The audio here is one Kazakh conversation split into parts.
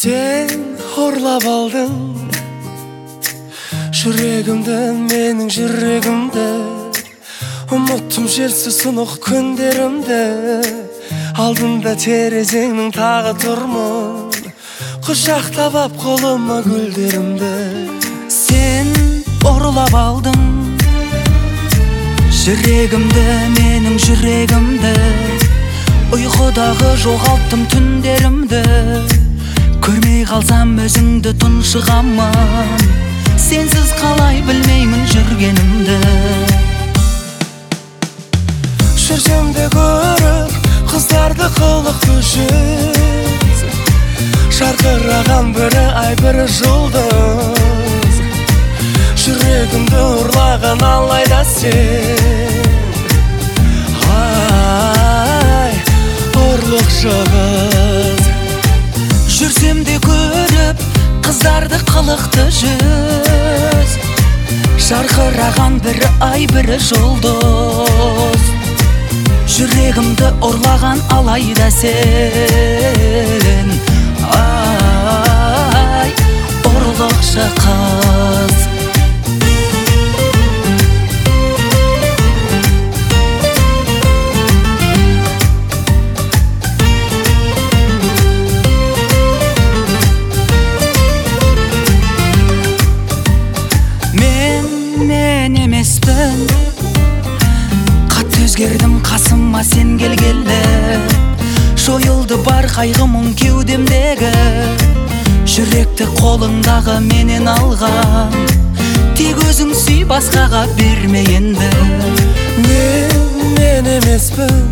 Sen horlap aldың жүрегімді, менің жүрегімді. Ұмыттым жерсіз сұнық күндерімді. Алдында терезеңнің тағы тұрмын, құшақтап ап қолыма гүлдерімді. Сен ұрлап алдың жүрегімді, менің жүрегімді. Ұйқыдағы жоғалттым түндерімді. Көрмей қалсам өзіңді тұншығамын, сенсіз қалай білмеймін жүргенімді. Жүрсем де көріп қыздарды қылықты жүз, жарқыраған бірі ай бірі жұлдыз. Жүрегімді ұрлаған алайда сен, ай ұрлықшы қыз. Жүрсем де көріп қыздарды қылықты жүз, жарқыраған бірі ай бірі жұлдыз. Жүрегімді ұрлаған алайда сен, ай ұрлықшы қыз. Мен емеспін, қатты өзгердім қасыма сен келгелі. Жойылды бар қайғы мұң кеудемдегі, жүректі қолыңдағы менен алған. Тек өзің сүй, басқаға берме енді. Мен емеспін,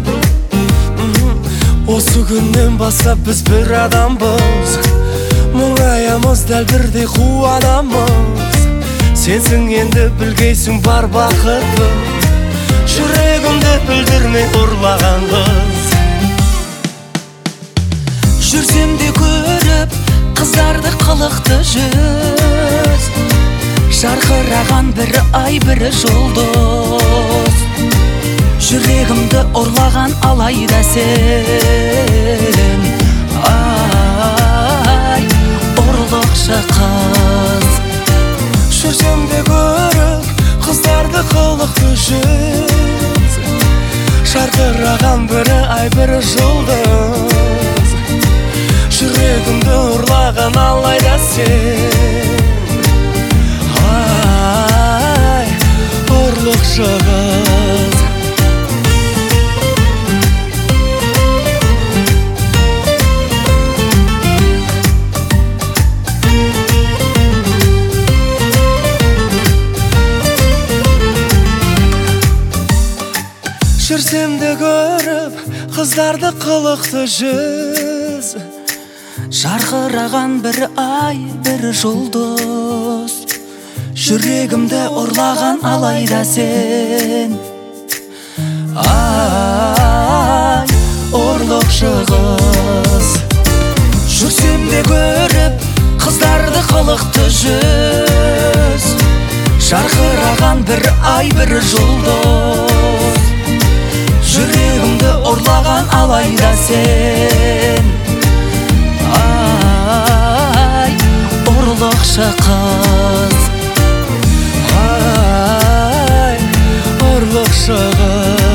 осы күннен бастап біз бір адамбыз. Мұңаямыз дәл бірдей қуанамыз. Сенсің енді білгейсің бар бақытты, жүрегімді білдірмей ұрлаған қыз. Жүрсем де көріп қыздарды қылықты жүз, жарқыраған бірі ай бірі жұлдыз. Жүрегімді ұрлаған алайда сен, ай ұрлықшы қыз. Жүрсем де көріп қыздарды қылықты жүз, жарқыраған бірі ай бірі жұлдыз. Жүрегімді ұрлаған алайда сен, ай ұрлықшы қыз. Жүрсем де көріп қыздарды қылықты жүз, жарқыраған бірі ай бірі жұлдыз. Жүрегімді ұрлаған алайда сен, ай ұрлықшы қыз. Жүрсем де көріп қыздарды қылықты жүз, жарқыраған бірі ай бірі жұлдыз. Жүрегімді ұрлаған алайда сен, ай ұрлықшы қыз. Ай ұрлықшы қыз.